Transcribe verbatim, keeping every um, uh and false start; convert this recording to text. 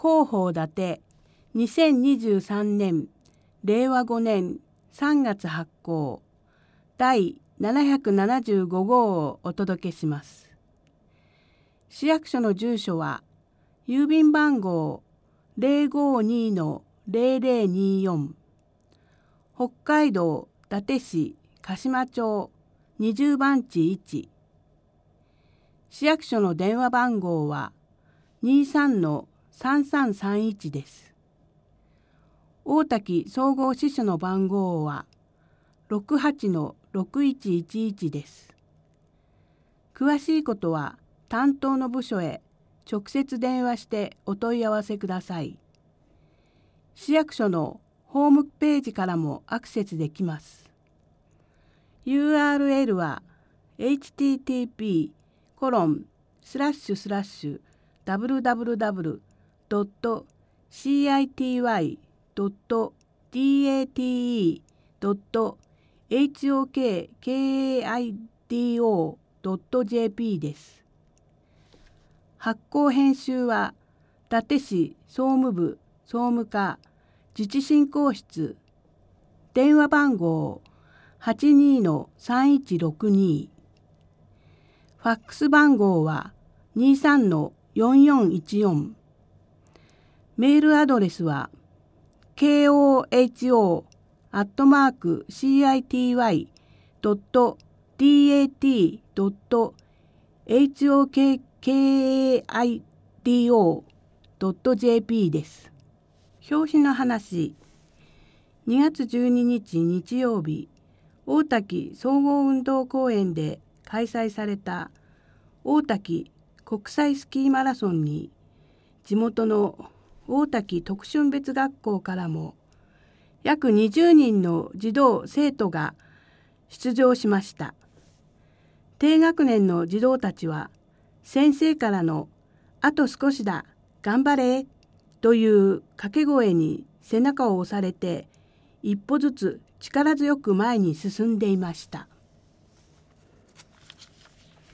広報伊達にせんにじゅうさんねんれいわごねんさんがつ発行だいななひゃくななじゅうごごうをお届けします。市役所の住所は郵便番号 ゼロごに のゼロゼロによん、北海道伊達市鹿島町にじゅうばんちいち。市役所の電話番号は にじゅうさんのさんさんさんいち です。大滝総合支所の番号は ろくはちのろくいちいちいち です。詳しいことは担当の部署へ直接電話してお問い合わせください。市役所のホームページからもアクセスできます。ユーアールエル は エイチティーティーピーコロンスラッシュスラッシュダブリューダブリューダブリュードットシーアイティーワイドットディーエーティーイードットエイチオーケーケーエーアイディーオードットジェーピー です。発行編集は伊達市総務部総務課自治振興室、電話番号 はちにーのさんいちろくに。ファックス番号は にじゅうさんのよんよんいちよん。メールアドレスは ケーオーエイチオー アットマーク シーアイティーワイ ドット ディーエーティー ドット エイチオーケーケーエーアイディーオー ドットジェーピー です。表紙の話。にがつじゅうににち日曜日、大滝総合運動公園で開催された大滝国際スキーマラソンに地元の大滝特春別学校からも約にじゅうにんの児童生徒が出場しました。低学年の児童たちは先生からのあと少しだ頑張れという掛け声に背中を押されて一歩ずつ力強く前に進んでいました。